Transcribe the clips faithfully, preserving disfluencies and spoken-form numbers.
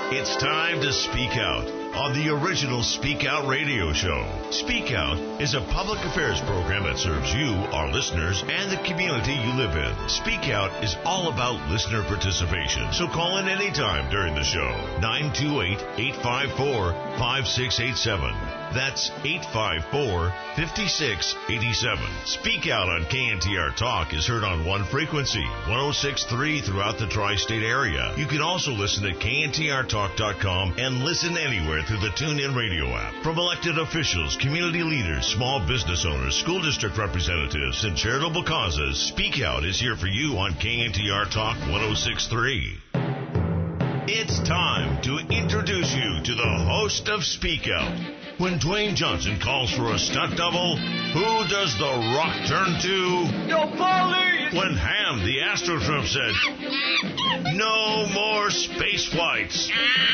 It's time to speak out on the original Speak Out radio show. Speak Out is a public affairs program that serves you, our listeners, and the community you live in. Speak Out is all about listener participation, so call in anytime during the show. nine two eight, eight five four, five six eight seven. That's eight five four, five six eight seven. Speak Out on K N T R Talk is heard on one frequency, one oh six point three throughout the tri-state area. You can also listen at K N T R talk dot com and listen anywhere through the TuneIn radio app. From elected officials, community leaders, small business owners, school district representatives, and charitable causes, Speak Out is here for you on K N T R Talk one oh six point three. It's time to introduce you to the host of Speak Out. When Dwayne Johnson calls for a stunt double, who does The Rock turn to? Yo, Paulie! When Ham, the Astroturf, said, no more space flights.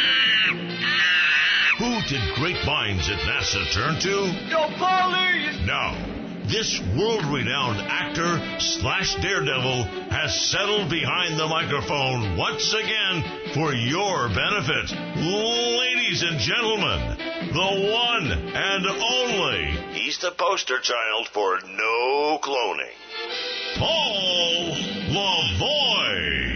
Who did great minds at NASA turn to? Yo, Paulie! Now, this world-renowned actor slash daredevil has settled behind the microphone once again for your benefit. Ladies and gentlemen, the one and only, he's the poster child for no cloning, Paul Lavoie.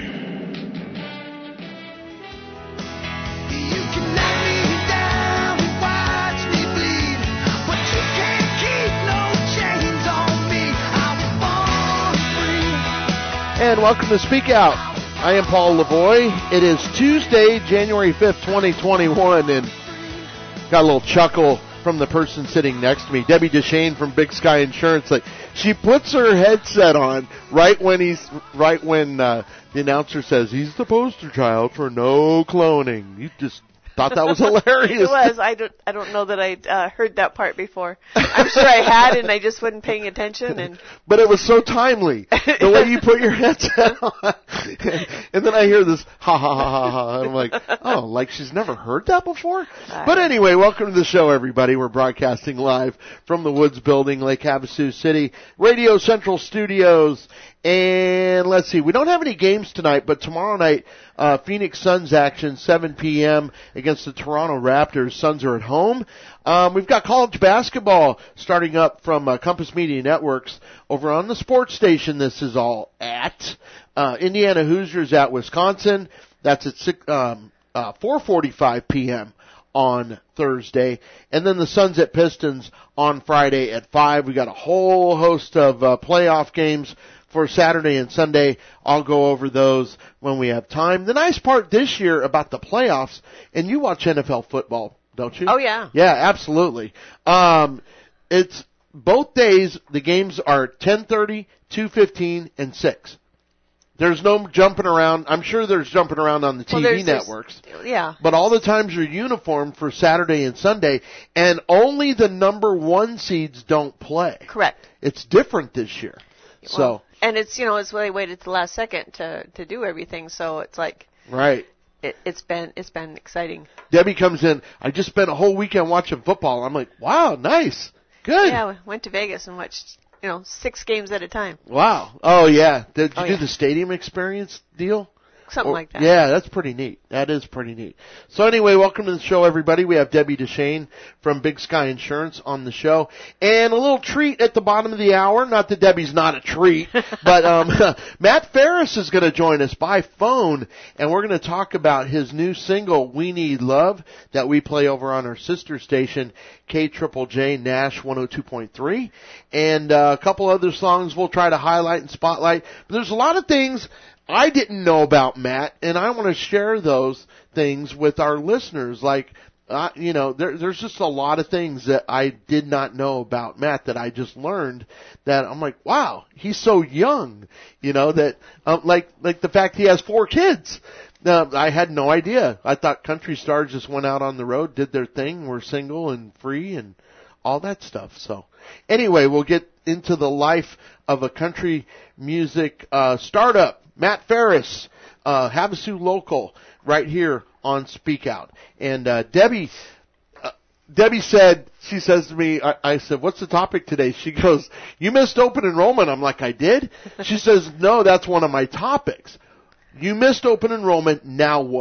You can knock me down and watch me bleed, but you can't keep no chains on me. I was born free. And welcome to Speak Out. I am Paul Lavoie. It is Tuesday, January fifth, twenty twenty-one, and got a little chuckle from the person sitting next to me, Debbie Deshane from Big Sky Insurance. Like, she puts her headset on right when he's right when uh, the announcer says he's the poster child for no cloning. You just thought that was hilarious. It was. I don't. I don't know that I uh, heard that part before. I'm sure I had, and I just wasn't paying attention. And but it was so timely the way you put your headset on, and then I hear this ha ha ha ha ha, and I'm like, oh, like she's never heard that before. Uh, but anyway, welcome to the show, everybody. We're broadcasting live from the Woods Building, Lake Havasu City, Radio Central Studios. And let's see, we don't have any games tonight, but tomorrow night, uh, Phoenix Suns action, seven p.m. against the Toronto Raptors. Suns are at home. Um, we've got college basketball starting up from uh, Compass Media Networks over on the sports station. This is all at uh, Indiana Hoosiers at Wisconsin. That's at six, um, uh, four forty-five p.m. on Thursday. And then the Suns at Pistons on Friday at five. We got a whole host of uh, playoff games for Saturday and Sunday. I'll go over those when we have time. The nice part this year about the playoffs, and you watch N F L football, don't you? Oh, yeah. Yeah, absolutely. Um, it's both days, the games are ten thirty, two fifteen, and six. There's no jumping around. I'm sure there's jumping around on the T V well, there's, networks. There's, yeah. But all the times are uniform for Saturday and Sunday, and only the number one seeds don't play. Correct. It's different this year. Well, so. And it's, you know, it's they waited to the last second to, to do everything, so it's like. Right. It, it's been, it's been exciting. Debbie comes in, I just spent a whole weekend watching football. I'm like, wow, nice. Good. Yeah, we went to Vegas and watched, you know, six games at a time. Wow. Oh, yeah. Did you oh, do yeah. the stadium experience deal? Something or, like that. Yeah, that's pretty neat. That is pretty neat. So anyway, welcome to the show, everybody. We have Debbie Deshane from Big Sky Insurance on the show. And a little treat at the bottom of the hour. Not that Debbie's not a treat, but um, Matt Ferris is going to join us by phone, and we're going to talk about his new single, We Need Love, that we play over on our sister station, K J J J Nash one oh two point three. And uh, a couple other songs we'll try to highlight and spotlight. But there's a lot of things I didn't know about Matt, and I want to share those things with our listeners. Like, uh, you know, there, there's just a lot of things that I did not know about Matt that I just learned that I'm like, wow, he's so young, you know, that, um, like, like the fact he has four kids. Uh, I had no idea. I thought country stars just went out on the road, did their thing, were single and free and all that stuff. So anyway, we'll get into the life of a country music, uh, startup. Matt Ferris, uh, Havasu local, right here on Speak Out. And, uh, Debbie, uh, Debbie said, she says to me, I, I said, what's the topic today? She goes, you missed open enrollment. I'm like, I did? She says, no, that's one of my topics. You missed open enrollment, now what?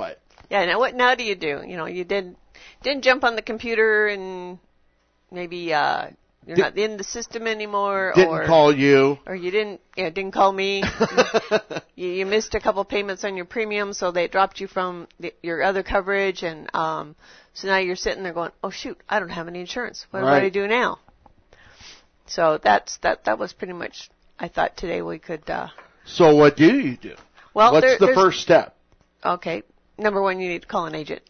Yeah. Now what? Now do you do? You know, you didn't didn't jump on the computer and maybe uh, you're Did, not in the system anymore, didn't or call you, or you didn't you know, didn't call me. you, you missed a couple payments on your premium, so they dropped you from the, your other coverage, and um, so now you're sitting there going, "Oh shoot, I don't have any insurance. What Right. do I do now?" So that's that. That was pretty much. I thought today we could. Uh, So what do you do? well, What's there, the there's- first step? Okay. Number one, you need to call an agent.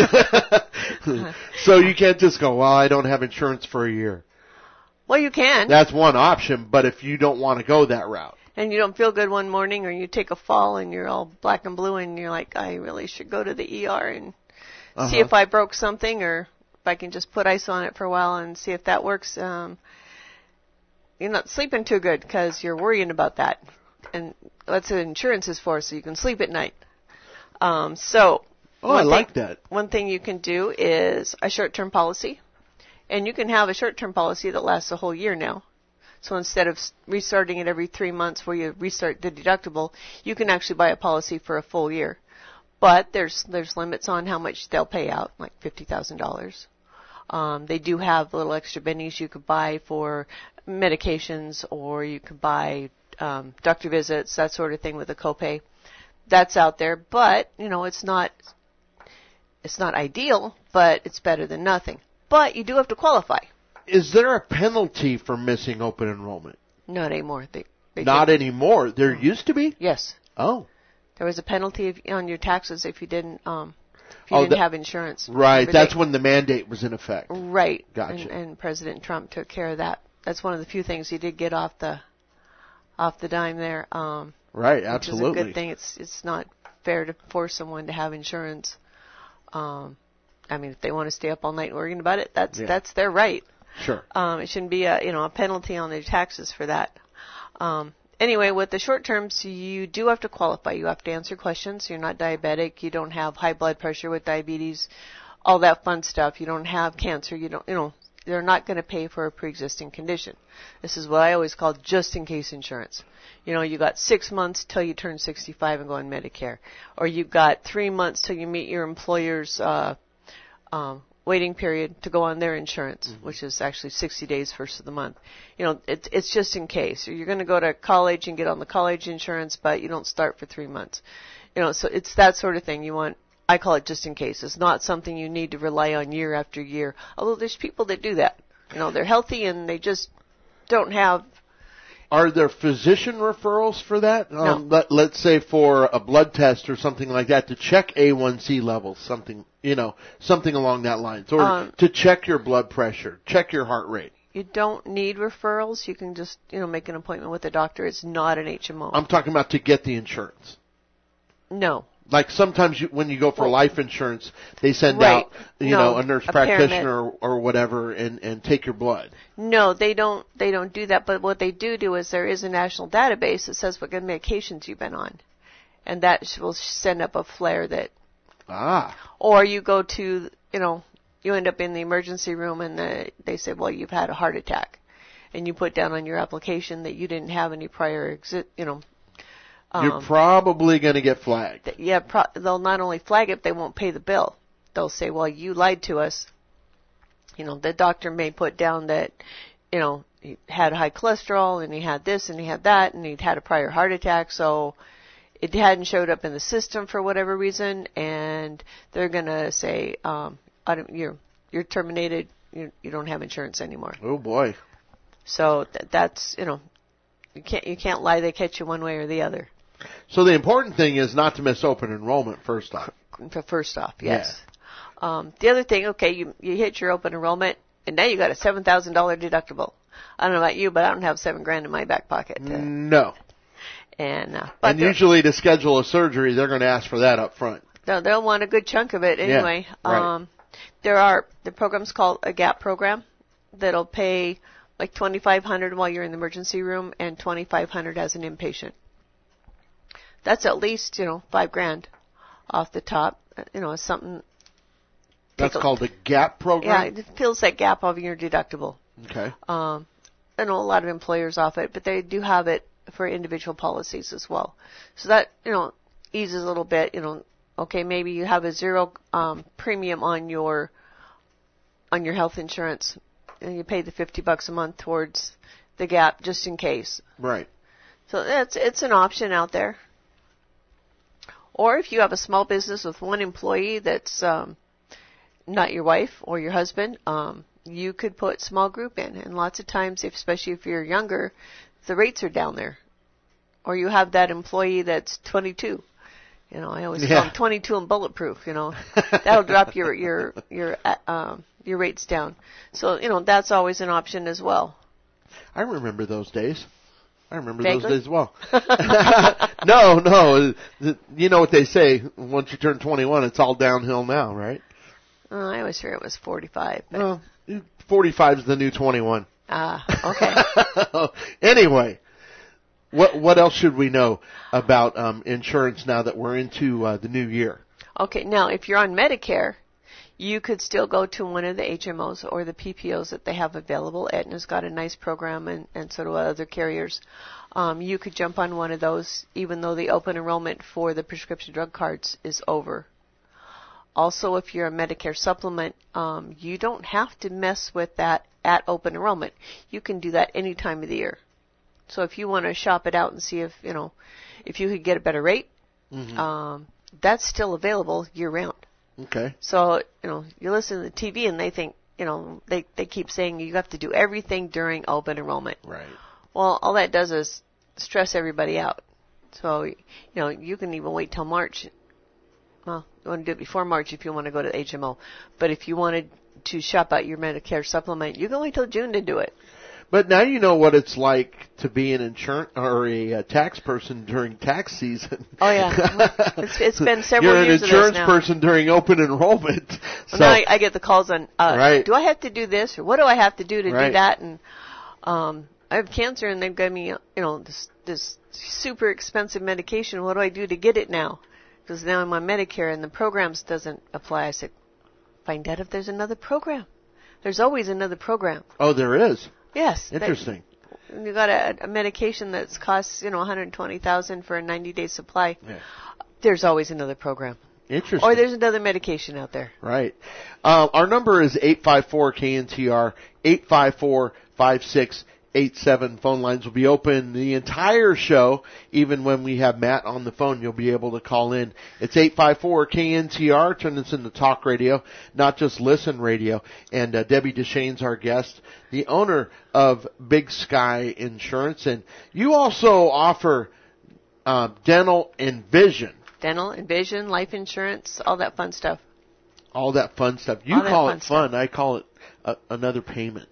So you can't just go, well, I don't have insurance for a year. Well, you can. That's one option, but if you don't want to go that route. And you don't feel good one morning, or you take a fall and you're all black and blue, and you're like, I really should go to the E R and Uh-huh. see if I broke something, or if I can just put ice on it for a while and see if that works. Um, you're not sleeping too good because you're worrying about that. And that's what insurance is for, so you can sleep at night. Um, so, Oh, I one like thing, that. One thing you can do is a short-term policy. And you can have a short-term policy that lasts a whole year now. So instead of s- restarting it every three months where you restart the deductible, you can actually buy a policy for a full year. But there's there's limits on how much they'll pay out, like fifty thousand dollars. Um, they do have little extra bennies you could buy for medications, or you could buy um, doctor visits, that sort of thing with a copay. That's out there, but you know it's not it's not ideal, but it's better than nothing. But you do have to qualify. Is there a penalty for missing open enrollment? Not anymore. They, they Not did- anymore. There used to be? Yes, Oh. there was a penalty if, on your taxes if you didn't um, if you Oh, didn't that- have insurance. Right. Remember That's they- when the mandate was in effect. Right. Gotcha. And, and President Trump took care of that. That's one of the few things he did get off the off the dime there. Um, Right. Which Absolutely. is a good thing. It's it's not fair to force someone to have insurance. Um, I mean, if they want to stay up all night worrying about it, that's Yeah. that's their right. Sure. Um, it shouldn't be a you know a penalty on their taxes for that. Um, anyway, with the short terms, you do have to qualify. You have to answer questions. You're not diabetic. You don't have high blood pressure with diabetes, all that fun stuff. You don't have cancer. You don't you know they're not going to pay for a pre-existing condition. This is what I always call just in case insurance. You know, you got six months till you turn sixty-five and go on Medicare, or you got three months till you meet your employer's uh, um, waiting period to go on their insurance, mm-hmm. which is actually sixty days first of the month. You know, it's it's just in case. Or you're going to go to college and get on the college insurance, but you don't start for three months. You know, so it's that sort of thing. You want, I call it just in case. It's not something you need to rely on year after year. Although there's people that do that. You know, they're healthy and they just don't have. Are there physician referrals for that? No. Um, let, let's say for a blood test or something like that to check A one C levels, something, you know, something along that lines. Or Um, to check your blood pressure, check your heart rate. You don't need referrals. You can just, you know, make an appointment with a doctor. It's not an H M O. I'm talking about to get the insurance. No. Like sometimes you, when you go for Well, life insurance, they send right. out, you No, know, a nurse a practitioner or, or whatever and, and take your blood. No, they don't. They don't do that. But what they do do is there is a national database that says what good medications you've been on, and that sh- will send up a flare that. Ah. Or you go to, you know, you end up in the emergency room and the, they say, well, you've had a heart attack, and you put down on your application that you didn't have any prior exit, you know. Um, You're probably going to get flagged. th- yeah, pro- they'll not only flag it, they won't pay the bill. They'll say, well, you lied to us. You know, the doctor may put down that, you know, he had high cholesterol and he had this and he had that and he'd had a prior heart attack, so it hadn't showed up in the system for whatever reason, and they're going to say, um, I don't, you're, you're terminated, you, you don't have insurance anymore. Oh boy. So th- that's, you know, you can't, you can't lie, they catch you one way or the other. So the important thing is not to miss open enrollment first off. First off, yes. Um, the other thing, okay, you you hit your open enrollment, and now you got a seven thousand dollar deductible. I don't know about you, but I don't have seven grand in my back pocket. To, No. and uh, but And they'll- usually to schedule a surgery, they're going to ask for that up front. they'll, they'll want a good chunk of it anyway. Yeah, right. Um, there are the program's called a GAP program that'll pay like twenty five hundred while you're in the emergency room and twenty five hundred as an inpatient. That's at least, you know, five grand off the top. Uh, You know, it's something. That's take a- called the GAP Yeah, program? it fills that gap of your deductible. Okay. Um, I know a lot of employers offer it, but they do have it for individual policies as well. So that, you know, eases a little bit, you know, Okay, maybe you have a zero um, premium on your on your health insurance, and you pay the fifty bucks a month towards the gap just in case. Right. So that's it's an option out there. Or if you have a small business with one employee that's um, not your wife or your husband, um, you could put small group in. And lots of times, if, especially if you're younger, the rates are down there. Or you have that employee that's twenty-two. You know, I always Yeah. call them twenty-two and bulletproof. You know, that'll drop your your your uh, um, your rates down. So you know that's always an option as well. I remember those days. I remember Vaguely? those days well. no, no. You know what they say, once you turn twenty-one, it's all downhill now, right? Uh, I always hear it was forty-five. But, Well, forty-five is the new twenty-one. Ah, okay. Anyway, what what else should we know about um, insurance now that we're into uh, the new year? Okay, now if you're on Medicare, you could still go to one of the H M Os or the P P Os that they have available. Aetna's got a nice program, and, and so do other carriers. Um, you could jump on one of those, even though the open enrollment for the prescription drug cards is over. Also, if you're a Medicare supplement, um, you don't have to mess with that at open enrollment. You can do that any time of the year. So if you want to shop it out and see if, you know, if you could get a better rate, Mm-hmm. um, that's still available year round. Okay. So, you know, you listen to the T V and they think, you know, they, they keep saying you have to do everything during open enrollment. Right. Well, all that does is stress everybody out. So, you know, you can even wait till March. Well, you want to do it before March if you want to go to H M O. But if you wanted to shop out your Medicare supplement, you can wait till June to do it. But now you know what it's like to be an insurance or a, uh tax person during tax season. Oh, yeah. It's, it's been several You're years an of this insurance now. person during open enrollment. So, Well, now I, I get the calls on, uh, Right. do I have to do this or what do I have to do to Right. do that? And um, I have cancer and they've given me, you know, this, this super expensive medication. What do I do to get it now? Because now I'm on Medicare and the programs doesn't apply. I said, find out if there's another program. There's always another program. oh, there is. Yes. that- Interesting. You got a, a medication that's costs, you know, one hundred twenty thousand dollars for a ninety day supply. Yeah. There's always another program. Interesting. Or there's another medication out there. Right. Uh, our number is eight five four K N T R, eight five four, five six eight seven. Phone lines will be open the entire show. Even when we have Matt on the phone, you'll be able to call in. It's eight five four K N T R. Turn this into talk radio, not just listen radio. And uh, Debbie Deshane's our guest, the owner of Big Sky Insurance. And you also offer uh, dental and vision. Dental and vision, life insurance, all that fun stuff. All that fun stuff. You All that call fun it fun. I call it a, another payment.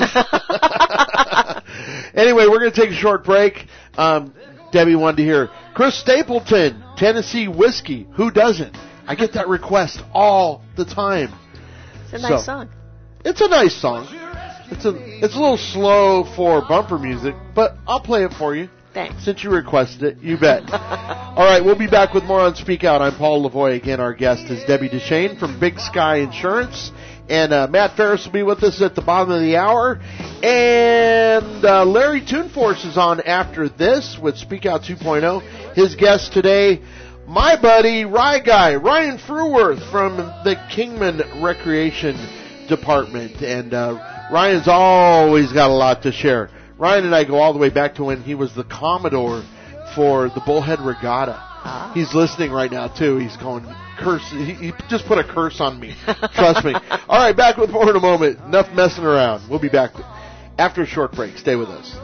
Anyway, we're going to take a short break. Um, Debbie wanted to hear Chris Stapleton, Tennessee Whiskey. Who doesn't? I get that request all the time. It's a nice So- song. It's a nice song. It's a it's a little slow for bumper music, but I'll play it for you. Thanks. Since you requested it, you bet. All right, we'll be back with more on Speak Out. I'm Paul Lavoie. Again, our guest is Debbie Deshane from Big Sky Insurance. And uh, Matt Ferris will be with us at the bottom of the hour. And uh, Larry Toonforce is on after this with Speak Out two point oh. His guest today, my buddy, Rye Guy, Ryan Fruworth from the Kingman Recreation Department. And uh, Ryan's always got a lot to share. Ryan and I go all the way back to when he was the Commodore for the Bullhead Regatta. Ah. He's listening right now, too. He's going, curse. He, he just put a curse on me. Trust me. All right, back with more in a moment. Enough messing around. We'll be back after a short break. Stay with us.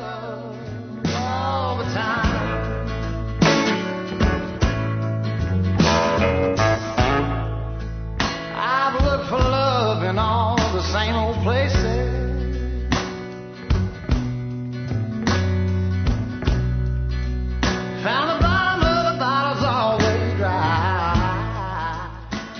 All the time. I've looked for love in all the same old places. Found the bottom of the bottle's always dry.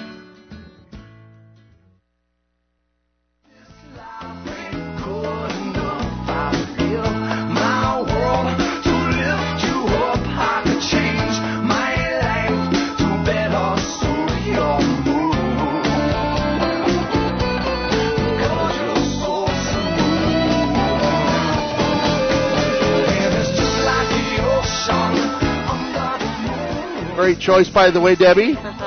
Good enough, I feel my world to lift you up. I could change my life to better suit your mood. 'Cause you're so smooth. And it's just like the ocean under the moon. Great choice, by the way, Debbie.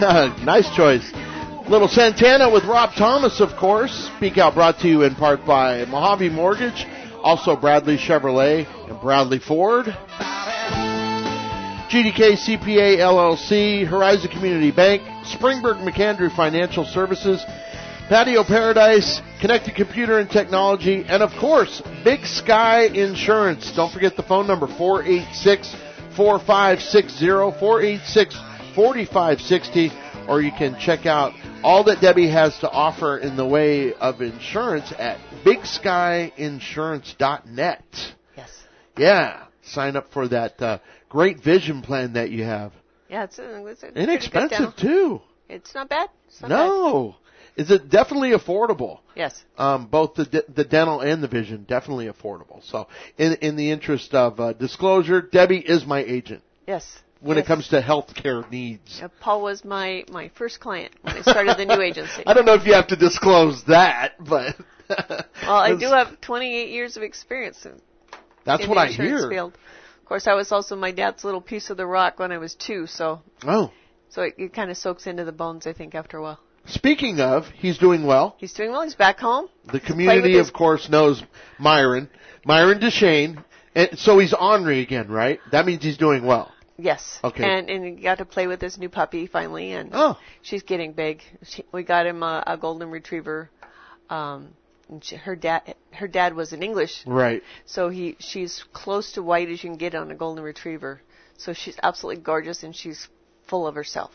Nice choice. Little Santana with Rob Thomas, of course. Speak Out brought to you in part by Mojave Mortgage, also Bradley Chevrolet and Bradley Ford. G D K C P A L L C, Horizon Community Bank, Springburg McAndrew Financial Services, Patio Paradise, Connected Computer and Technology, and of course, Big Sky Insurance. Don't forget the phone number, four eight six, four five six zero, four eight six, four five six zero, or you can check out all that Debbie has to offer in the way of insurance at big sky insurance dot net. Yes. Yeah, sign up for that uh, great vision plan that you have. Yeah, it's, a, it's a Inexpensive, too. It's not bad. It's not no. Bad. Is it definitely affordable? Yes. Um, both the de- the dental and the vision, definitely affordable. So, in in the interest of uh, disclosure, Debbie is my agent. Yes. When yes. it comes to healthcare needs. Yeah, Paul was my, my first client when I started the new agency. I don't know if you have to disclose that, but... well, I do have twenty-eight years of experience in, that's in what the I insurance hear. field. Of course, I was also my dad's little piece of the rock when I was two, so... Oh. So it, it kind of soaks into the bones, I think, after a while. Speaking of, he's doing well. He's doing well. He's back home. The community, of course, knows Myron. Myron Deshane. And so he's ornery again, right? That means he's doing well. Yes. Okay. And and he got to play with his new puppy finally, and oh. she's getting big. She, we got him a, a golden retriever. Um, and she, her dad her dad was in English. Right. So he she's close to white as you can get on a golden retriever. So she's absolutely gorgeous, and she's full of herself.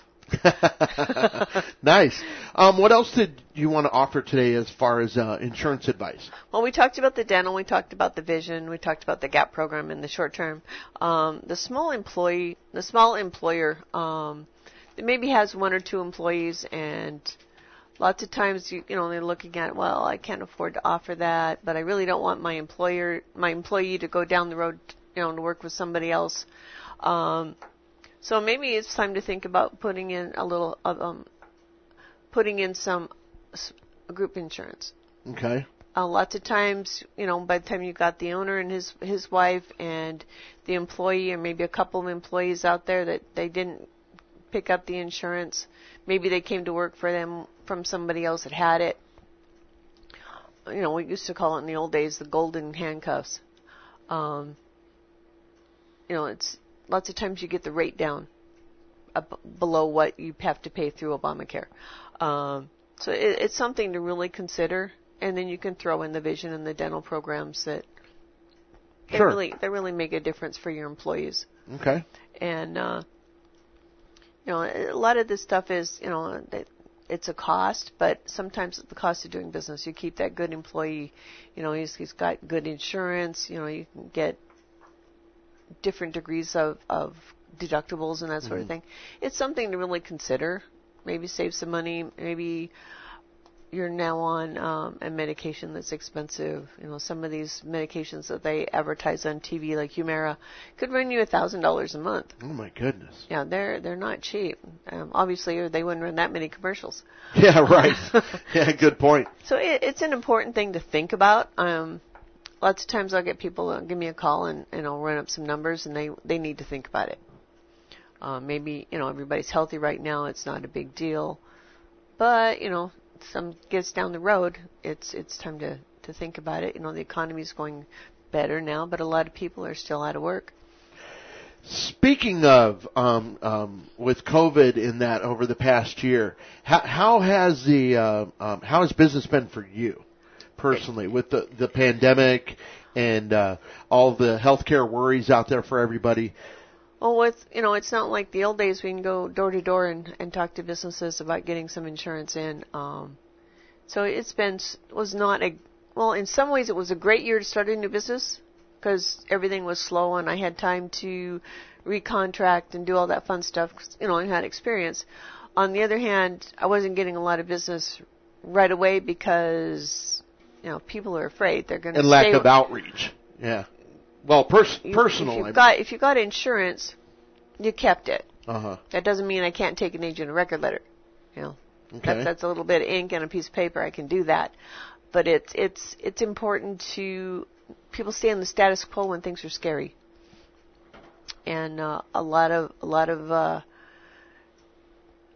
Nice. Um, what else did you want to offer today as far as uh, insurance advice? Well, we talked about the dental, we talked about the vision, we talked about the GAP program in the short term. Um, the small employee, the small employer, um, that maybe has one or two employees, and lots of times you, you know they're looking at, well, I can't afford to offer that, but I really don't want my employer, my employee to go down the road, you know, to work with somebody else. Um, So maybe it's time to think about putting in a little, um, putting in some group insurance. Okay. Uh, lots of times, you know, by the time you got the owner and his his wife and the employee, or maybe a couple of employees out there that they didn't pick up the insurance, maybe they came to work for them from somebody else that had it. You know, we used to call it in the old days the golden handcuffs. Um, you know, it's lots of times you get the rate down up below what you have to pay through Obamacare. Um, so it, it's something to really consider, and then you can throw in the vision and the dental programs that they sure. really they really make a difference for your employees. Okay. And uh, you know, a lot of this stuff is, you know, it's a cost, but sometimes it's the cost of doing business. You keep that good employee, you know, he's he's got good insurance. You know, you can get different degrees of, of deductibles and that sort mm-hmm. of thing. It's something to really consider. Maybe save some money. Maybe you're now on um, a medication that's expensive. You know, some of these medications that they advertise on T V, like Humira, could run you a thousand dollars a month. Oh my goodness. Yeah, they're they're not cheap. Um, obviously, or they wouldn't run that many commercials. Yeah, right. Yeah, good point. So it, it's an important thing to think about. Um, Lots of times I'll get people uh, give me a call and, and I'll run up some numbers, and they, they need to think about it. Uh, maybe, you know, everybody's healthy right now. It's not a big deal. But, you know, some gets down the road, it's it's time to, to think about it. You know, the economy's going better now, but a lot of people are still out of work. Speaking of um, um, with COVID in that over the past year, how, how has the uh, um, how has business been for you? Personally, with the, the pandemic and uh, all the healthcare worries out there for everybody? Well, with, you know, it's not like the old days we can go door to door and, and talk to businesses about getting some insurance in. Um, so it's been, was not a, well, in some ways it was a great year to start a new business because everything was slow and I had time to recontract and do all that fun stuff, you know, and had experience. On the other hand, I wasn't getting a lot of business right away because, you know, people are afraid they're going to and lack of outreach. Yeah. Well, pers- personal. If you've got if you got insurance, you kept it. Uh huh. That doesn't mean I can't take an agent a record letter. You know, okay. that, that's a little bit of ink and a piece of paper. I can do that, but it's it's it's important to people stay in the status quo when things are scary. And uh, a lot of a lot of uh,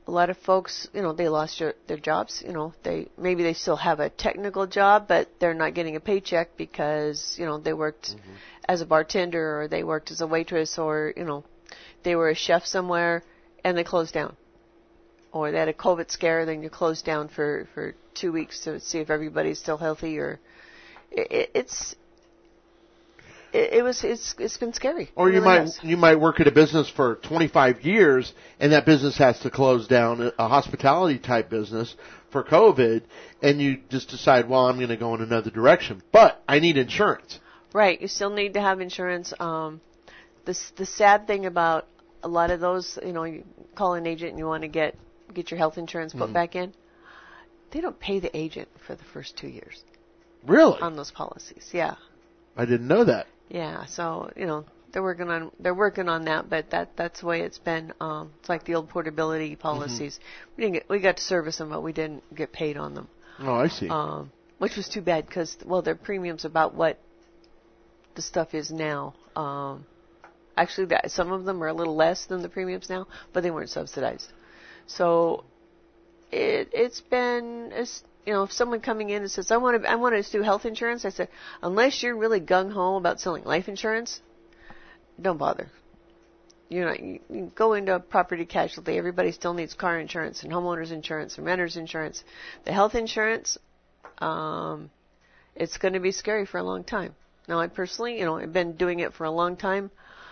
a lot of folks, you know, they lost their, their jobs. You know, they maybe they still have a technical job, but they're not getting a paycheck because, you know, they worked mm-hmm. as a bartender or they worked as a waitress or, you know, they were a chef somewhere and they closed down. Or they had a COVID scare, then you closed down for, for two weeks to see if everybody's still healthy. Or it, it's it, it was it's it's been scary. Or you really might has. you might work at a business for twenty-five years, and that business has to close down, a hospitality type business for COVID, and you just decide, well, I'm going to go in another direction, but I need insurance. Right, you still need to have insurance. Um, the the sad thing about a lot of those, you know, you call an agent and you want to get get your health insurance put mm-hmm. back in, they don't pay the agent for the first two years. Really? On those policies, yeah. I didn't know that. Yeah, so, you know, they're working on they're working on that, but that that's the way it's been. Um, it's like the old portability policies. Mm-hmm. We didn't get, we got to service them, but we didn't get paid on them. Oh, I see. Um, which was too bad because, well, their premiums about what the stuff is now. Um, actually, that, some of them are a little less than the premiums now, but they weren't subsidized. So it, it's been, it's, you know, if someone coming in and says, I want to, I want to do health insurance, I said, unless you're really gung-ho about selling life insurance, don't bother. You know, you, you go into property casualty. Everybody still needs car insurance and homeowners insurance and renters insurance. The health insurance, um, it's going to be scary for a long time. Now, I personally, you know, I've been doing it for a long time.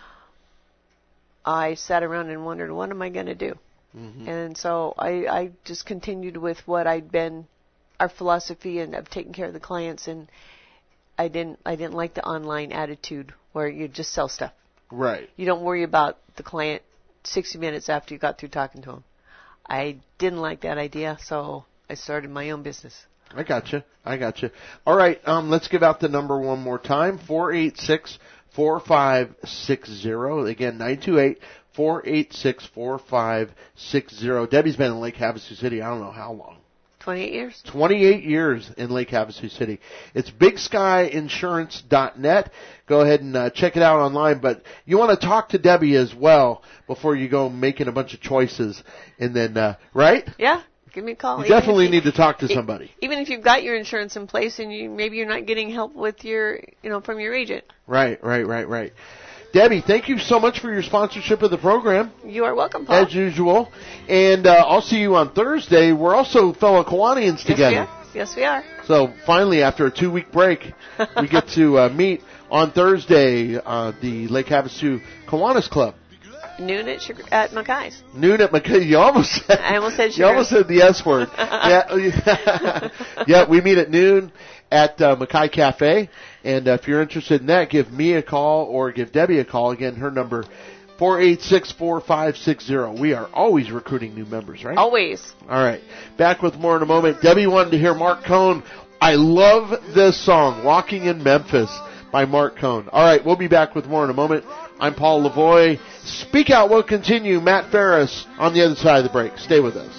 I sat around and wondered, what am I going to do? Mm-hmm. And so I, I just continued with what I'd been, our philosophy, and I've taken care of the clients. And I didn't, I didn't like the online attitude where you just sell stuff. Right. You don't worry about the client sixty minutes after you got through talking to him. I didn't like that idea, so I started my own business. I gotcha. I gotcha. All right. Um, let's give out the number one more time. four eight six, four five six zero. Again, nine two eight, four eight six, four five six zero. Debbie's been in Lake Havasu City, I don't know how long. twenty-eight years? twenty-eight years in Lake Havasu City. It's big sky insurance dot net. Go ahead and uh, check it out online. But you want to talk to Debbie as well before you go making a bunch of choices. And then, uh, right? Yeah. Give me a call. You definitely you, need to talk to somebody. Even if you've got your insurance in place and you maybe you're not getting help with your, you know, from your agent. Right, right, right, right. Debbie, thank you so much for your sponsorship of the program. You are welcome, Paul. As usual. And uh, I'll see you on Thursday. We're also fellow Kiwanians together. Yes, we are. Yes, we are. So finally, after a two-week break, we get to uh, meet on Thursday, uh, the Lake Havasu Kiwanis Club. Noon at, Sugar, at Mackay's. Noon at Mackay. You almost said. I almost said sugar. You almost said the S word. yeah, yeah. We meet at noon at uh, Mackay Cafe, and uh, if you're interested in that, give me a call or give Debbie a call. Again, her number four eight six, four five six zero. We are always recruiting new members, right? Always. All right. Back with more in a moment. Debbie wanted to hear Mark Cohn. I love this song, "Walking in Memphis" by Mark Cohn. All right, we'll be back with more in a moment. I'm Paul Lavoie. Speak Out will continue. Matt Ferris on the other side of the break. Stay with us.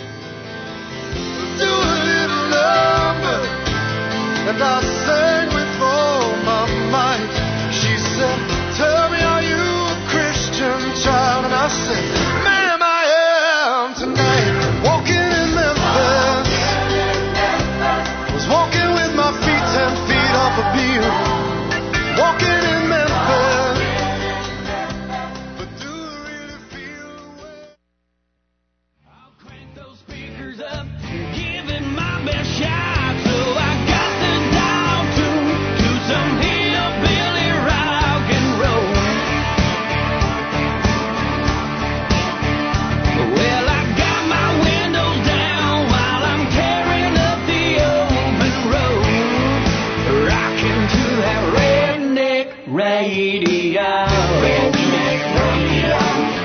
Do a little number, and I sang with all my might. She said, tell me, are you a Christian child? And I said, ma'am, I am tonight. Walking in Memphis. Was walking with my feet ten feet off a beam. Walking in Memphis. Radio. Redneck Radio.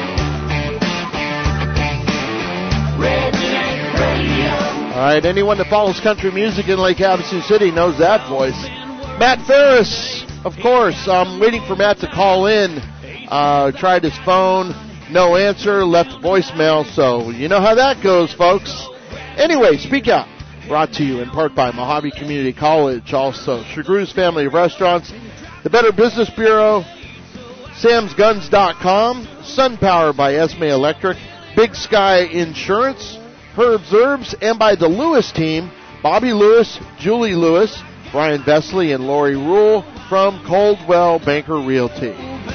Redneck Radio. All right, anyone that follows country music in Lake Havasu City knows that voice. Matt Ferris, of course. I'm waiting for Matt to call in. Uh, tried his phone, no answer, left voicemail, so you know how that goes, folks. Anyway, Speak Out, brought to you in part by Mojave Community College, also Chagrew's Family of Restaurants, the Better Business Bureau, Sam's Guns dot com, SunPower by Esme Electric, Big Sky Insurance, Herb's Herbs, and by the Lewis team, Bobby Lewis, Julie Lewis, Brian Vesley, and Lori Rule from Coldwell Banker Realty.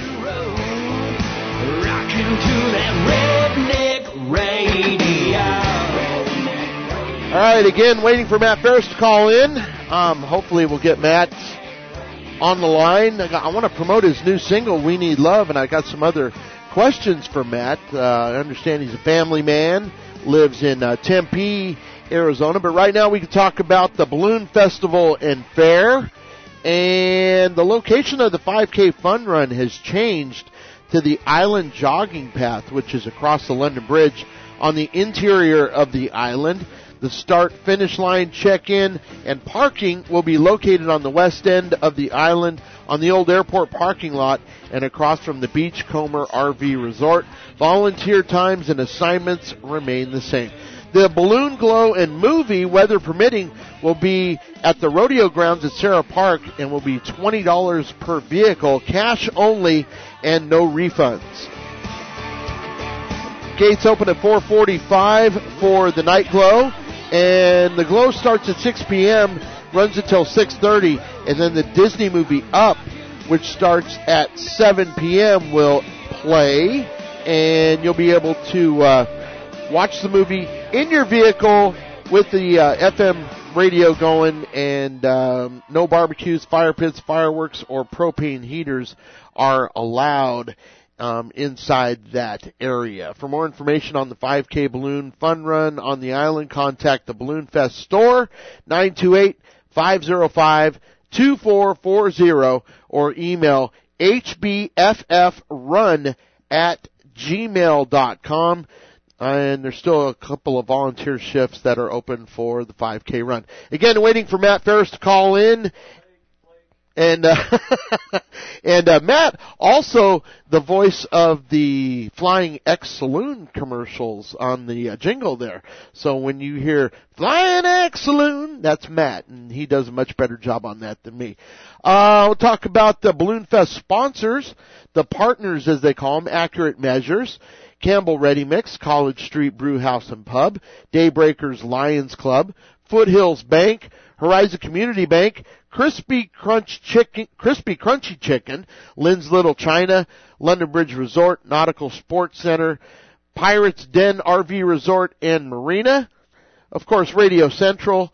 All right, again, waiting for Matt Ferris to call in. Um, hopefully we'll get Matt on the line. I, got, I want to promote his new single, We Need Love, and I got some other questions for Matt. Uh, I understand he's a family man, lives in uh, Tempe, Arizona, but right now we can talk about the Balloon Festival and Fair, and the location of the five K Fun Run has changed to the Island Jogging Path, which is across the London Bridge on the interior of the island. The start-finish line check-in and parking will be located on the west end of the island on the old airport parking lot and across from the Beachcomber R V Resort. Volunteer times and assignments remain the same. The Balloon Glow and movie, weather permitting, will be at the rodeo grounds at Sarah Park and will be twenty dollars per vehicle, cash only, and no refunds. Gates open at four forty-five for the night glow, and the glow starts at six p.m., runs until six thirty, and then the Disney movie Up, which starts at seven p.m., will play, and you'll be able to uh, watch the movie in your vehicle with the uh, F M radio going, and um, no barbecues, fire pits, fireworks, or propane heaters are allowed um, inside that area. For more information on the five K Balloon Fun Run on the island, contact the Balloon Fest store, nine two eight, five oh five, two four four zero, or email h b f f run at gmail dot com. And there's still a couple of volunteer shifts that are open for the five K run. Again, waiting for Matt Ferris to call in. And uh, and uh, Matt, also the voice of the Flying X Saloon commercials on the uh, jingle there. So when you hear Flying X Saloon, that's Matt, and he does a much better job on that than me. Uh, we'll talk about the Balloon Fest sponsors, the partners as they call them, Accurate Measures, Campbell Ready Mix, College Street Brew House and Pub, Daybreakers Lions Club, Foothills Bank, Horizon Community Bank, Crispy Crunch Chicken, Crispy Crunchy Chicken, Lynn's Little China, London Bridge Resort, Nautical Sports Center, Pirates Den R V Resort and Marina, of course Radio Central,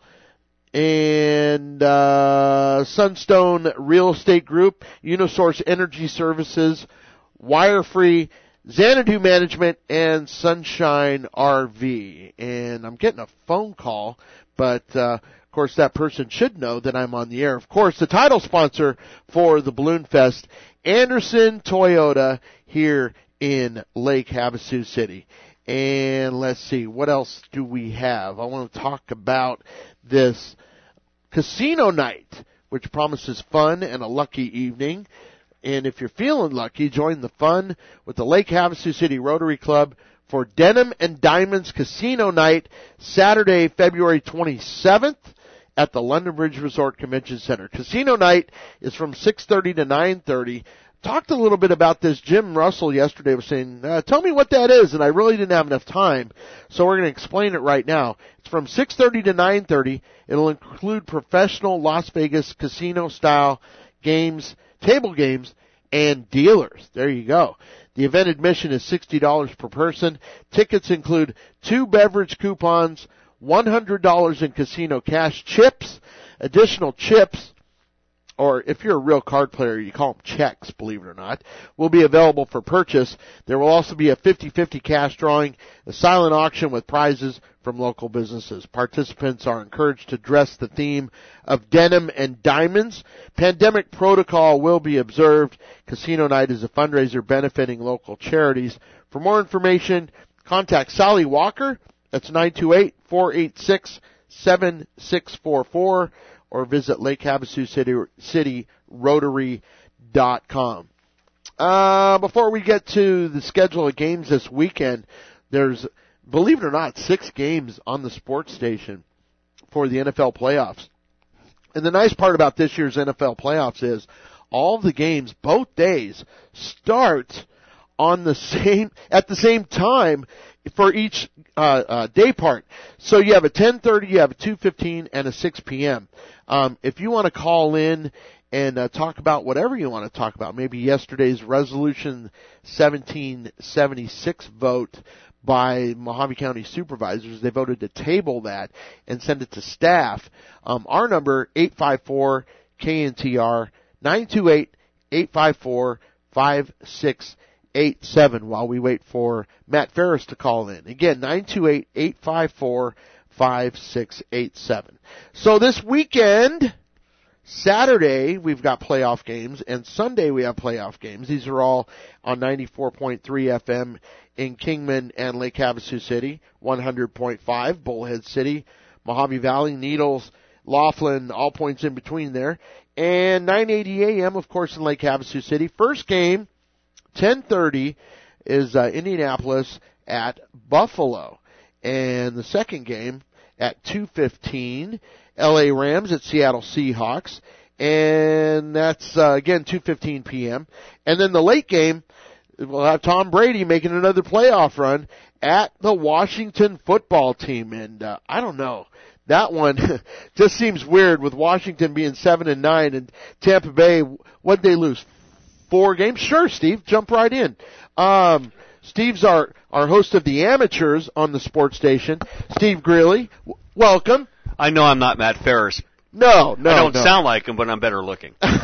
and uh, Sunstone Real Estate Group, Unisource Energy Services, Wirefree, Xanadu Management, and Sunshine R V. And I'm getting a phone call, but uh, of course that person should know that I'm on the air. Of course, the title sponsor for the Balloon Fest, Anderson Toyota here in Lake Havasu City. And let's see, what else do we have? I want to talk about this casino night, which promises fun and a lucky evening. And if you're feeling lucky, join the fun with the Lake Havasu City Rotary Club for Denim and Diamonds Casino Night, Saturday, February twenty-seventh at the London Bridge Resort Convention Center. Casino Night is from six thirty to nine thirty. Talked a little bit about this. Jim Russell yesterday was saying, uh, tell me what that is, and I really didn't have enough time, so we're going to explain it right now. It's from six thirty to nine thirty. It'll include professional Las Vegas casino-style games, table games, and dealers. There you go. The event admission is sixty dollars per person. Tickets include two beverage coupons, one hundred dollars in casino cash, chips, additional chips, or if you're a real card player, you call them checks, believe it or not, will be available for purchase. There will also be a fifty-fifty cash drawing, a silent auction with prizes from local businesses. Participants are encouraged to dress the theme of denim and diamonds. Pandemic protocol will be observed. Casino Night is a fundraiser benefiting local charities. For more information, contact Sally Walker. That's nine two eight, four eight six, seven six four four, or visit Lake Havasu City, City Rotary dot com. Uh, before we get to the schedule of games this weekend, there's, believe it or not, six games on the sports station for the N F L playoffs. And the nice part about this year's N F L playoffs is all the games, both days, start on the same, at the same time for each uh, uh, day part. So you have a ten thirty, you have a two fifteen, and a six p.m. Um, if you want to call in and uh, talk about whatever you want to talk about, maybe yesterday's Resolution seventeen seventy-six vote by Mojave County supervisors, they voted to table that and send it to staff. Um, our number, eight five four K N T R, nine two eight, eight five four, five six eight seven, while we wait for Matt Ferris to call in. Again, nine two eight, eight five four, five six eight seven. So this weekend, Saturday, we've got playoff games, and Sunday we have playoff games. These are all on ninety-four point three F M in Kingman and Lake Havasu City, one hundred point five Bullhead City, Mojave Valley, Needles, Laughlin, all points in between there, and nine eighty A M, of course, in Lake Havasu City. First game, ten thirty, is uh, Indianapolis at Buffalo, and the second game at two fifteen, L A Rams at Seattle Seahawks, and that's, uh, again, two fifteen p.m. And then the late game, we'll have Tom Brady making another playoff run at the Washington football team, and uh, I don't know. That one just seems weird with Washington being seven and nine and Tampa Bay, what'd they lose? Four games? Sure, Steve, jump right in. Um, Steve's our, our host of the amateurs on the sports station. Steve Greeley, w- welcome. I know I'm not Matt Ferris. No, no, I don't no. sound like him, but I'm better looking. but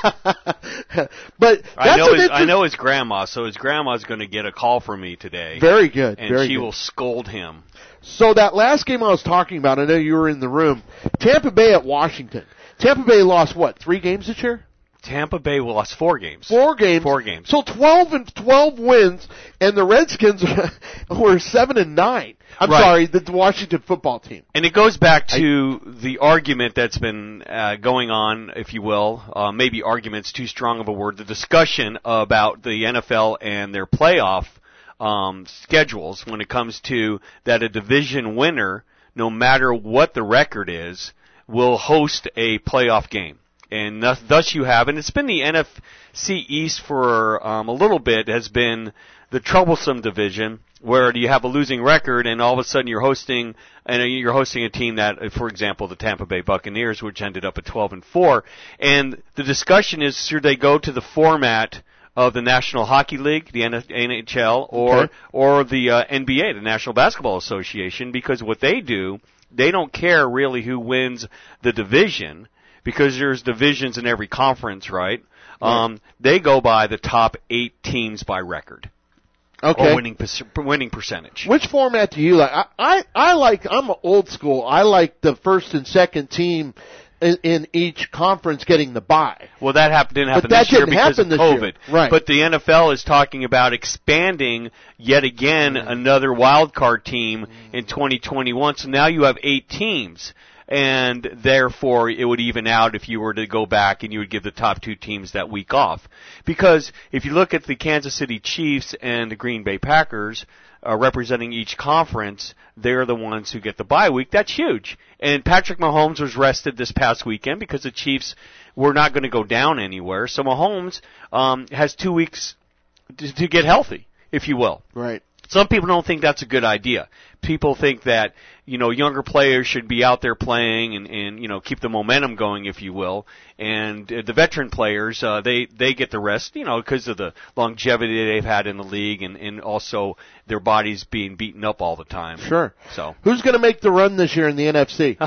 that's I know his, inter- I know his grandma, so his grandma's going to get a call from me today. Very good. And very she good. will scold him. So that last game I was talking about, I know you were in the room. Tampa Bay at Washington. Tampa Bay lost what, three games this year? Tampa Bay lost four games. Four games. Four games. So twelve and twelve wins, and the Redskins were seven and nine. I'm Right. sorry, the Washington football team. And it goes back to I, the argument that's been uh, going on, if you will. Uh, maybe argument's too strong of a word. The discussion about the N F L and their playoff um, schedules when it comes to that a division winner, no matter what the record is, will host a playoff game. And thus, thus you have, and it's been the N F C East for um, a little bit, has been the troublesome division where you have a losing record and all of a sudden you're hosting, and you're hosting a team that, for example, the Tampa Bay Buccaneers, which ended up at twelve and four. And the discussion is, should they go to the format of the National Hockey League, the N H L, or okay. or the uh, N B A, the National Basketball Association, because what they do, they don't care really who wins the division, because there's divisions in every conference, right? Right. Um, they go by the top eight teams by record. Okay. Or winning winning percentage. Which format do you like? I, I, I like, I'm old school. I like the first and second team in, in each conference getting the bye. Well, that happened, didn't happen But that this year didn't because happen of this COVID. year. Right. But the N F L is talking about expanding yet again another wild card team in twenty twenty-one. So now you have eight teams. And therefore, it would even out if you were to go back and you would give the top two teams that week off. Because if you look at the Kansas City Chiefs and the Green Bay Packers uh, representing each conference, they're the ones who get the bye week. That's huge. And Patrick Mahomes was rested this past weekend because the Chiefs were not going to go down anywhere. So Mahomes um, has two weeks to, to get healthy, if you will. Right. Some people don't think that's a good idea. People think that, you know, younger players should be out there playing and, and you know, keep the momentum going, if you will. And uh, the veteran players, uh, they, they get the rest, you know, because of the longevity they've had in the league and, and also their bodies being beaten up all the time. Sure. So, who's going to make the run this year in the N F C?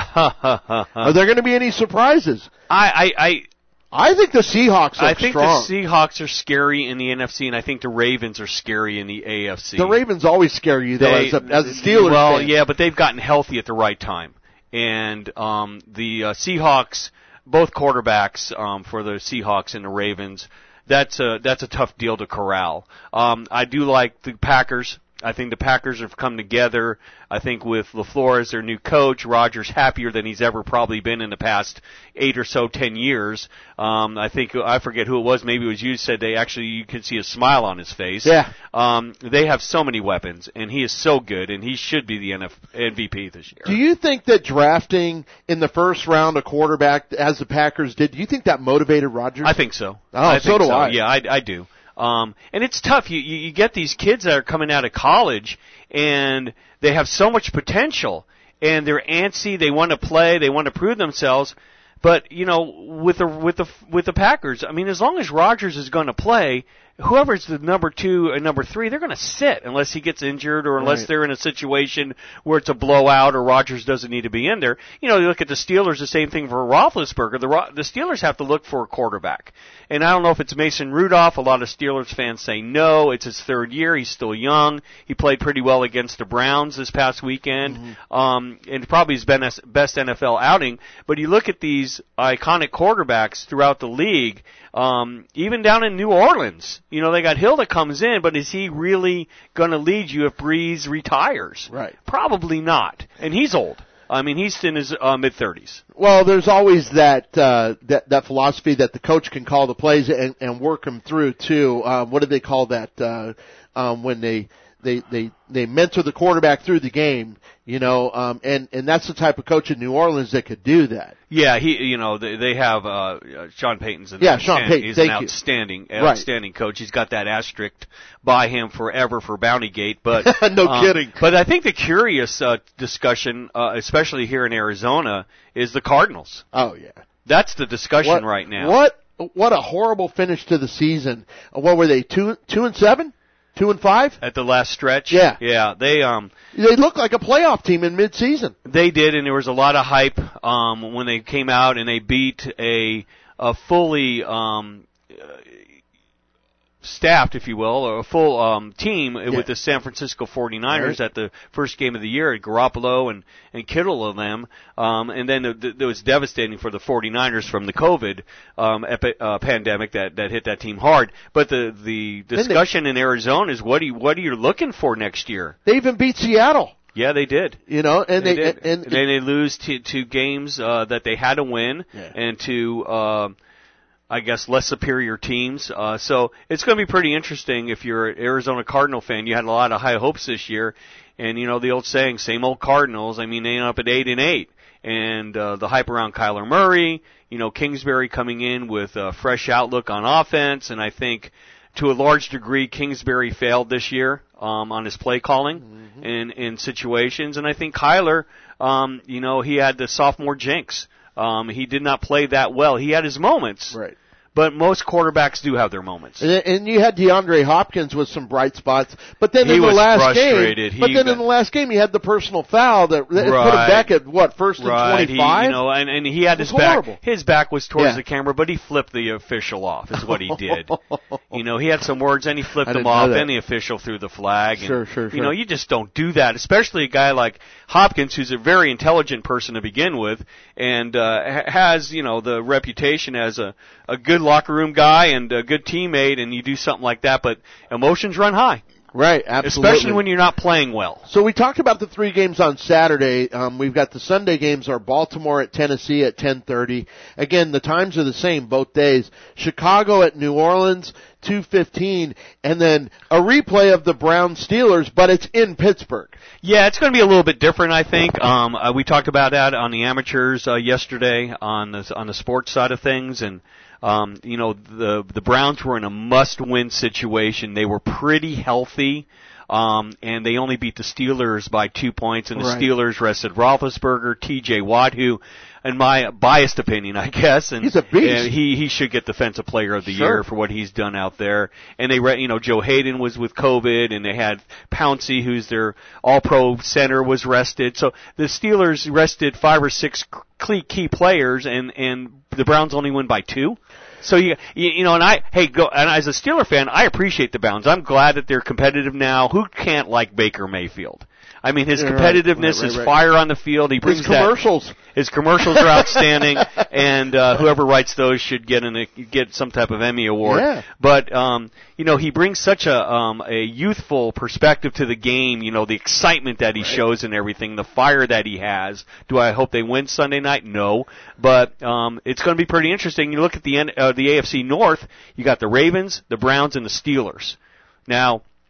Are there going to be any surprises? I, I, I I think the Seahawks are I think strong. the Seahawks are scary in the N F C, and I think the Ravens are scary in the A F C. The Ravens always scare you, though, They, as a, as a Steelers Well, fan. yeah, but they've gotten healthy at the right time. And um, the uh, Seahawks, both quarterbacks um, for the Seahawks and the Ravens, that's a, that's a tough deal to corral. Um, I do like the Packers. I think the Packers have come together. I think with LaFleur as their new coach, Rodgers happier than he's ever probably been in the past eight or so, ten years. Um, I think, I forget who it was, maybe it was you, said they actually, you could see a smile on his face. Yeah. Um, they have so many weapons, and he is so good, and he should be the N F M V P this year. Do you think that drafting in the first round a quarterback, as the Packers did, do you think that motivated Rodgers? I think so. Oh, I so think do so. I. Yeah, I, I do. Um, and it's tough. You, you you get these kids that are coming out of college, and they have so much potential, and they're antsy. They want to play. They want to prove themselves. But you know, with the with the with the Packers, I mean, as long as Rodgers is going to play, whoever's the number two and number three, they're going to sit unless he gets injured or unless Right. they're in a situation where it's a blowout or Rodgers doesn't need to be in there. You know, you look at the Steelers, the same thing for Roethlisberger. The Ro- the Steelers have to look for a quarterback. And I don't know if it's Mason Rudolph. A lot of Steelers fans say no. It's his third year. He's still young. He played pretty well against the Browns this past weekend. Mm-hmm. Um, and probably his best N F L outing. But you look at these iconic quarterbacks throughout the league, um, even down in New Orleans. You know, they got Hill that comes in, but is he really going to lead you if Breeze retires? Right. Probably not. And he's old. I mean, he's in his uh, mid-thirties. Well, there's always that uh, that that philosophy that the coach can call the plays and, and work them through too. Um, what do they call that uh, um, when they they they they mentor the quarterback through the game? You know, um, and and that's the type of coach in New Orleans that could do that. Yeah, he, you know, they, they have uh, Sean Payton's an Yeah, Sean Payton, he's thank an you. outstanding, Right. outstanding coach. He's got that asterisk by him forever for Bountygate, but No um, kidding. But I think the curious uh, discussion, uh, especially here in Arizona, is the Cardinals. Oh yeah. That's the discussion What, right now. What what a horrible finish to the season. What were they? Two two and seven, two and five. At the last stretch? Yeah. Yeah, they um They look like a playoff team in midseason. They did, and there was a lot of hype um, when they came out and they beat a a fully um, uh, staffed, if you will, or a full um, team Yeah. with the San Francisco forty-niners Right. at the first game of the year. Garoppolo and and Kittle of them, um, and then it, it was devastating for the forty-niners from the COVID um, epi- uh, pandemic that that hit that team hard. But the the they- discussion in Arizona is what do you, what are you looking for next year? They even beat Seattle. Yeah, they did. You know, and They they, did. and, And then they lose to, to games uh, that they had to win, Yeah. and to uh, I guess less superior teams. Uh, so it's going to be pretty interesting if you're an Arizona Cardinal fan. You had a lot of high hopes this year, and you know the old saying, same old Cardinals. I mean, they ended up at eight and eight, and uh, the hype around Kyler Murray. You know, Kingsbury coming in with a fresh outlook on offense, and I think to a large degree, Kingsbury failed this year um, on his play calling mm-hmm. in in situations, and I think Kyler, um, you know, he had the sophomore jinx. Um, he did not play that well. He had his moments, right. but most quarterbacks do have their moments. And, and you had DeAndre Hopkins with some bright spots, but then He in the was last frustrated. game, but He then got- in the last game, you had the personal foul that, that put him Right. back at what first and Right, he, twenty-five. you know, and, and he had It was his back. horrible. His back was towards Yeah. the camera, but he flipped the official off. Is what he did. You know, he had some words, and he flipped I them didn't know off, that. and the official threw the flag. And, Sure, sure, You know, sure. you just don't do that, especially a guy like Hopkins, who's a very intelligent person to begin with, and uh, ha- has you know the reputation as a a good locker room guy and a good teammate, and you do something like that, but emotions run high, Right, absolutely. especially when you're not playing well. So we talked about the three games on Saturday. Um, we've got the Sunday games are Baltimore at Tennessee at ten thirty. Again, the times are the same both days. Chicago at New Orleans, two fifteen, and then a replay of the Browns Steelers, but it's in Pittsburgh. Yeah, it's going to be a little bit different, I think. Um, uh, we talked about that on the amateurs uh, yesterday on the on the sports side of things, and um, you know the the Browns were in a must-win situation. They were pretty healthy, um, and they only beat the Steelers by two points. And the Right. Steelers rested Roethlisberger, T J Watt, who, in my biased opinion, I guess, and He's a beast. and he he should get Defensive Player of the Sure. Year for what he's done out there. And they, re- you know, Joe Hayden was with COVID, and they had Pouncey, who's their All-Pro center, was rested. So the Steelers rested five or six key key players, and and the Browns only win by two. So you, you you know, and I hey go and as a Steeler fan, I appreciate the Browns. I'm glad that they're competitive now. Who can't like Baker Mayfield? I mean, his Yeah, right, competitiveness, right, right, his right. fire on the field. He brings His that- commercials. his commercials are outstanding, and uh, whoever writes those should get an get some type of Emmy award. Yeah. But um, you know, he brings such a um, a youthful perspective to the game. You know, the excitement that he shows and everything, the fire that he has. Do I hope they win Sunday night? No, but um, it's going to be pretty interesting. You look at the N- uh, the A F C North. You got the Ravens, the Browns, and the Steelers. Now,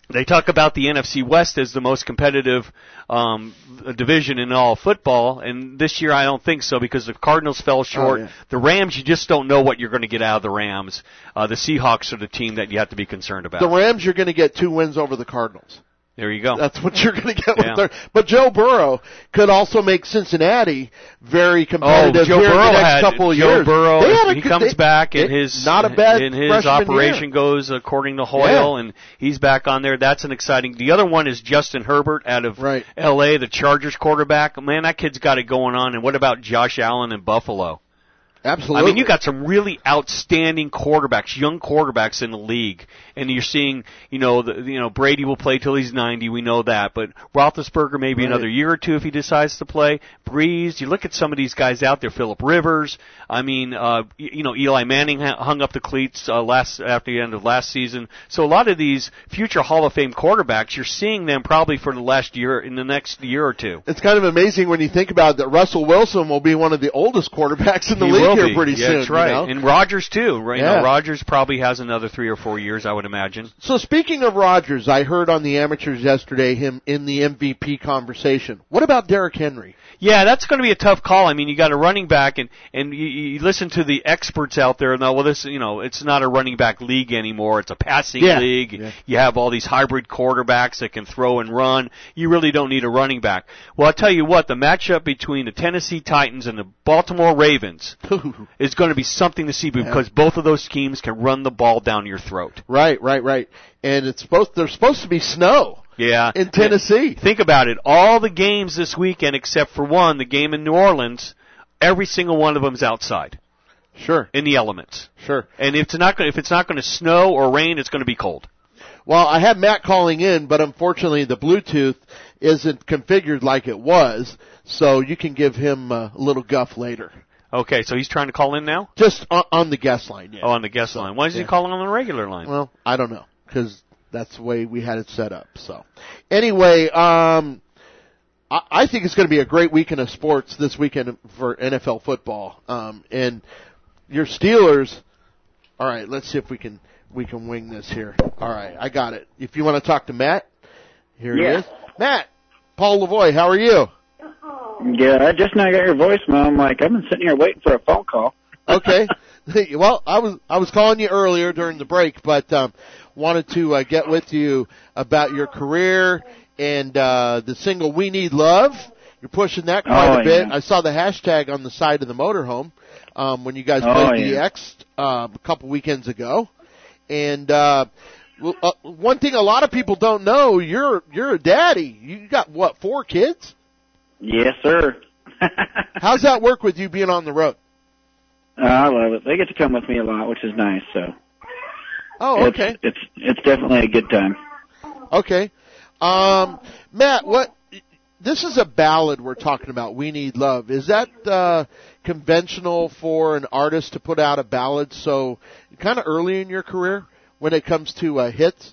They talk about the N F C West as the most competitive um, division in all football, and this year I don't think so because the Cardinals fell short. Oh, yeah. The Rams, you just don't know what you're going to get out of the Rams. Uh, the Seahawks are the team that you have to be concerned about. The Rams, you're going to get two wins over the Cardinals. There you go. That's what you're going to get Yeah. with their. But Joe Burrow could also make Cincinnati very competitive Oh, Joe here Burrow in the next had, couple of Joe years. Burrow, They had a he good- comes they- back and it- his not a bad and his freshman operation year. goes according to Hoyle, Yeah. and he's back on there. That's an exciting. The other one is Justin Herbert out of Right. L A, the Chargers quarterback. Man, that kid's got it going on. And what about Josh Allen in Buffalo? Absolutely. I mean, you got some really outstanding quarterbacks, young quarterbacks in the league, and you're seeing, you know, the, you know, Brady will play till he's ninety. We know that, but Roethlisberger maybe Right. another year or two if he decides to play. Breeze, you look at some of these guys out there, Phillip Rivers. I mean, uh, you, you know, Eli Manning ha- hung up the cleats uh, last after the end of last season. So a lot of these future Hall of Fame quarterbacks, you're seeing them probably for the last year, in the next year or two. It's kind of amazing when you think about it that Russell Wilson will be one of the oldest quarterbacks in the He league will here be. pretty yeah, soon. That's right. You know? And Rodgers too, right? You Yeah. know, Rodgers probably has another three or four years, I would imagine. So speaking of Rodgers, I heard on the amateurs yesterday him in the M V P conversation. What about Derrick Henry? Yeah, that's going to be a tough call. I mean, you got a running back, and and you, you listen to the experts out there. Now, well, this, you know, it's not a running back league anymore. It's a passing Yeah. league. Yeah. You have all these hybrid quarterbacks that can throw and run. You really don't need a running back. Well, I'll tell you what, the matchup between the Tennessee Titans and the Baltimore Ravens is going to be something to see because both of those teams can run the ball down your throat. Right, right, right. And it's supposed there's supposed to be snow Yeah. in Tennessee. Think about it. All the games this weekend, except for one, the game in New Orleans, every single one of them is outside Sure, in the elements. sure. And if it's not going, if it's not going to snow or rain, it's going to be cold. Well, I had Matt calling in, but unfortunately the Bluetooth isn't configured like it was, so you can give him a little guff later. Okay, so he's trying to call in now. Just on, on the guest line, yeah. Oh, on the guest line. Why is yeah. he calling on the regular line? Well, I don't know, because that's the way we had it set up. So, anyway, um, I, I think it's going to be a great weekend of sports this weekend for N F L football. Um, and your Steelers. All right, let's see if we can we can wing this here. All right, I got it. If you want to talk to Matt, here Yeah. he is. Matt, Paul Lavoie, how are you? Yeah, I just now got your voicemail. I'm like, I've been sitting here waiting for a phone call. Okay. Well, I was I was calling you earlier during the break, but um, wanted to uh, get with you about your career and uh, the single "We Need Love." You're pushing that quite Oh, a bit. yeah. I saw the hashtag on the side of the motorhome um, when you guys Oh, played the yeah. X uh, a couple weekends ago. And uh, well, uh, one thing a lot of people don't know, you're you're a daddy. You got what, four kids? Yes, sir. How's that work with you being on the road? Uh, I love it. They get to come with me a lot, which is nice. So Oh, okay. it's, it's it's definitely a good time. Okay. Um, Matt, what, this is a ballad we're talking about, We Need Love. Is that, uh, conventional for an artist to put out a ballad so kind of early in your career when it comes to, uh, hits?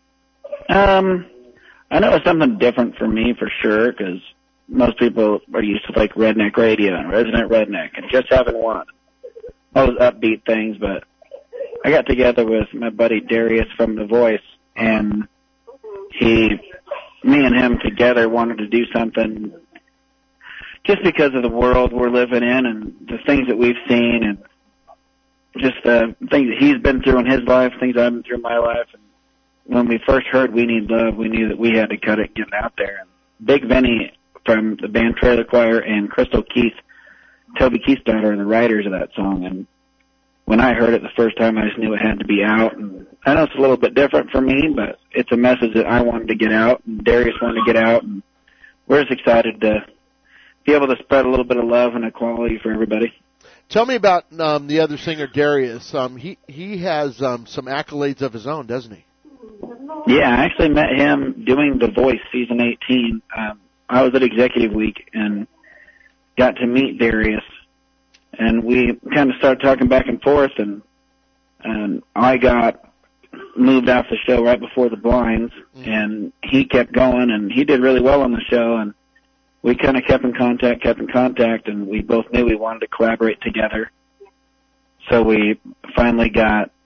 Um, I know it's something different for me for sure because most people are used to like redneck radio and resident redneck and just having one. All those upbeat things, but I got together with my buddy Darius from The Voice, and he, me and him together wanted to do something just because of the world we're living in and the things that we've seen and just the things that he's been through in his life, things I've been through in my life. And when we first heard We Need Love, we knew that we had to cut it, get it out there. And Big Vinny from the band Trailer Choir and Crystal Keith, Toby Keith's daughter, are the writers of that song. And when I heard it the first time, I just knew it had to be out. And I know it's a little bit different for me, but it's a message that I wanted to get out, and Darius wanted to get out. And we're just excited to be able to spread a little bit of love and equality for everybody. Tell me about um, the other singer, Darius. Um, he he has um, some accolades of his own, doesn't he? Yeah, I actually met him doing The Voice season eighteen. Um, I was at Executive Week and got to meet Darius, and we kind of started talking back and forth, and and I got moved off the show right before the blinds, and he kept going, and he did really well on the show, and we kind of kept in contact, kept in contact, and we both knew we wanted to collaborate together. So we finally got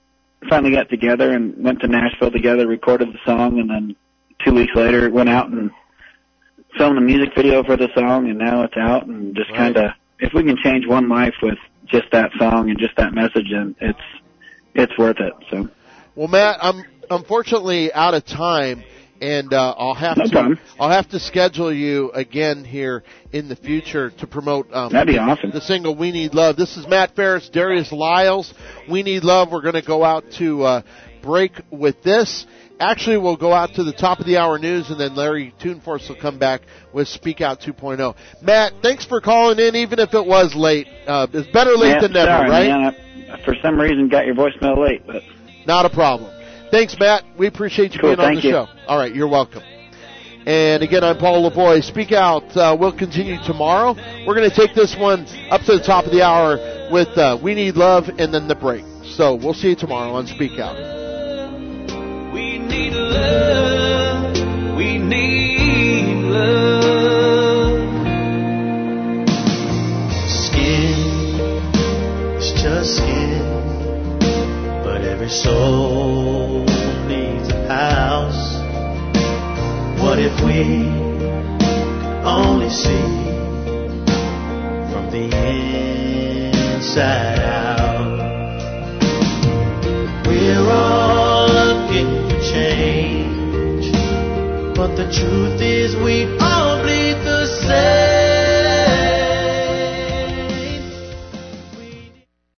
finally got together and went to Nashville together, recorded the song, and then two weeks later went out and filmed a music video for the song, and now it's out. And just right. kind of, if we can change one life with just that song and just that message, then it's it's worth it. So, well, Matt, I'm unfortunately out of time. And uh, I'll have no to problem. I'll have to schedule you again here in the future to promote um, That'd be awesome. the single "We Need Love." This is Matt Ferris, Darius Lyles. "We Need Love." We're going to go out to uh, break with this. Actually, we'll go out to the top of the hour news, and then Larry Tuneforce will come back with Speak Out two point oh. Matt, thanks for calling in, even if it was late. Uh, it's better late yeah, than never, sorry, right? Man. I, for some reason, got your voicemail late, but not a problem. Thanks, Matt. We appreciate you cool, being on the you. show. All right, you're welcome. And again, I'm Paul Lavoie. Speak Out. Uh, we'll continue tomorrow. We're going to take this one up to the top of the hour with uh, "We Need Love" and then the break. So we'll see you tomorrow on Speak Out. We need love. We need love. Skin is just skin, but every soul needs a house. What if we could only see from the inside out? We're all looking for change, but the truth is we all bleed the same.